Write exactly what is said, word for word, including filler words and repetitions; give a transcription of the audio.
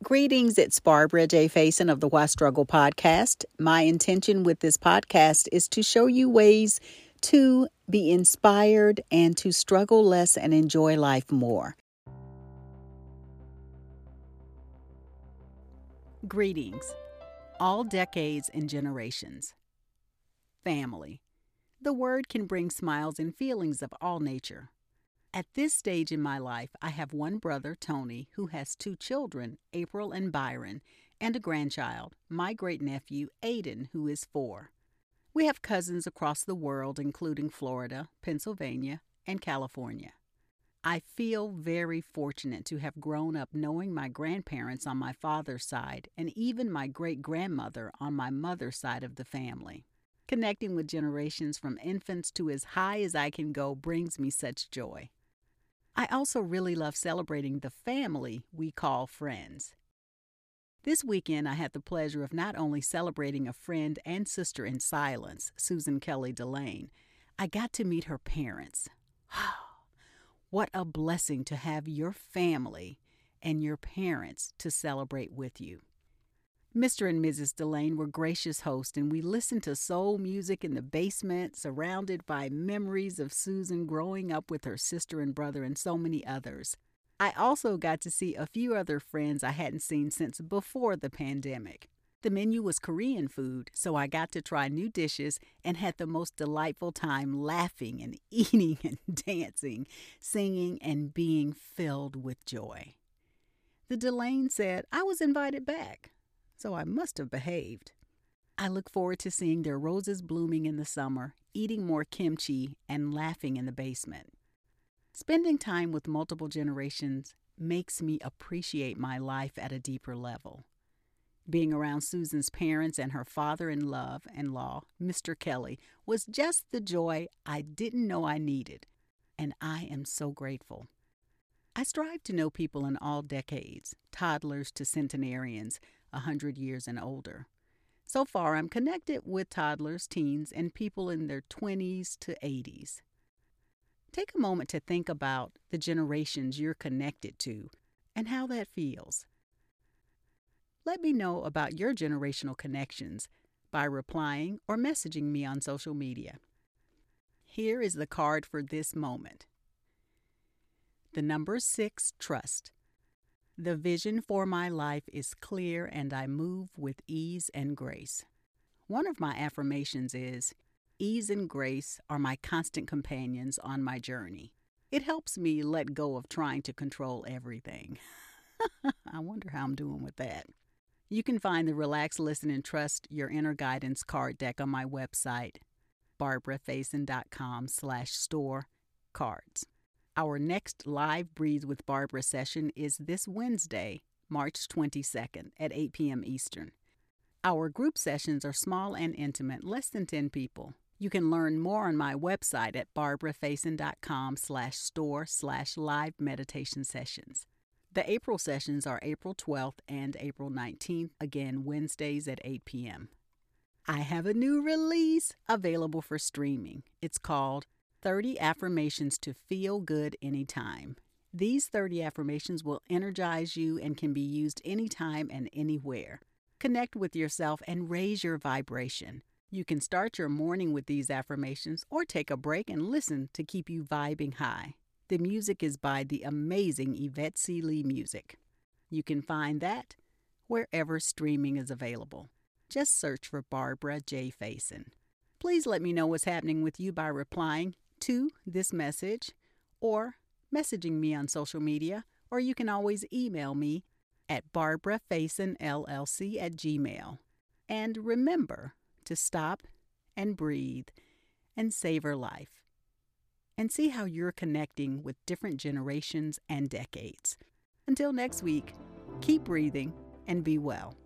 Greetings, it's Barbara J. Faison of the Why Struggle podcast. My intention with this podcast is to show you ways to be inspired and to struggle less and enjoy life more. Greetings, all decades and generations. Family. The word can bring smiles and feelings of all nature. At this stage in my life, I have one brother, Tony, who has two children, April and Byron, and a grandchild, my great-nephew, Aiden, who is four. We have cousins across the world, including Florida, Pennsylvania, and California. I feel very fortunate to have grown up knowing my grandparents on my father's side and even my great-grandmother on my mother's side of the family. Connecting with generations from infants to as high as I can go brings me such joy. I also really love celebrating the family we call friends. This weekend, I had the pleasure of not only celebrating a friend and sister in silence, Susan Kelly Delane, I got to meet her parents. What a blessing to have your family and your parents to celebrate with you. Mister and Missus Delane were gracious hosts, and we listened to soul music in the basement, surrounded by memories of Susan growing up with her sister and brother and so many others. I also got to see a few other friends I hadn't seen since before the pandemic. The menu was Korean food, so I got to try new dishes and had the most delightful time laughing and eating and dancing, singing and being filled with joy. The Delane said I was invited back, so I must have behaved. I look forward to seeing their roses blooming in the summer, eating more kimchi, and laughing in the basement. Spending time with multiple generations makes me appreciate my life at a deeper level. Being around Susan's parents and her father-in-law, Mister Kelly, was just the joy I didn't know I needed, and I am so grateful. I strive to know people in all decades, toddlers to centenarians, a hundred years and older. So far, I'm connected with toddlers, teens, and people in their twenties to eighties. Take a moment to think about the generations you're connected to and how that feels. Let me know about your generational connections by replying or messaging me on social media. Here is the card for this moment. The number six, trust. The vision for my life is clear and I move with ease and grace. One of my affirmations is, ease and grace are my constant companions on my journey. It helps me let go of trying to control everything. I wonder how I'm doing with that. You can find the Relax, Listen, and Trust Your Inner Guidance card deck on my website, barbarafaison.com slash store cards. Our next live Breathe with Barbara session is this Wednesday, March twenty-second at eight p.m. Eastern. Our group sessions are small and intimate, less than ten people. You can learn more on my website at barbarafaison.com slash store slash live meditation sessions. The April sessions are April twelfth and April nineteenth, again Wednesdays at eight p.m. I have a new release available for streaming. It's called thirty Affirmations to Feel Good Anytime. These thirty affirmations will energize you and can be used anytime and anywhere. Connect with yourself and raise your vibration. You can start your morning with these affirmations or take a break and listen to keep you vibing high. The music is by the amazing Yvette C. Lee Music. You can find that wherever streaming is available. Just search for Barbara J. Faison. Please let me know what's happening with you by replying to this message or messaging me on social media, or you can always email me at barbarafaisonllc at gmail. And remember to stop and breathe and savor life and see how you're connecting with different generations and decades. Until next week, keep breathing and be well.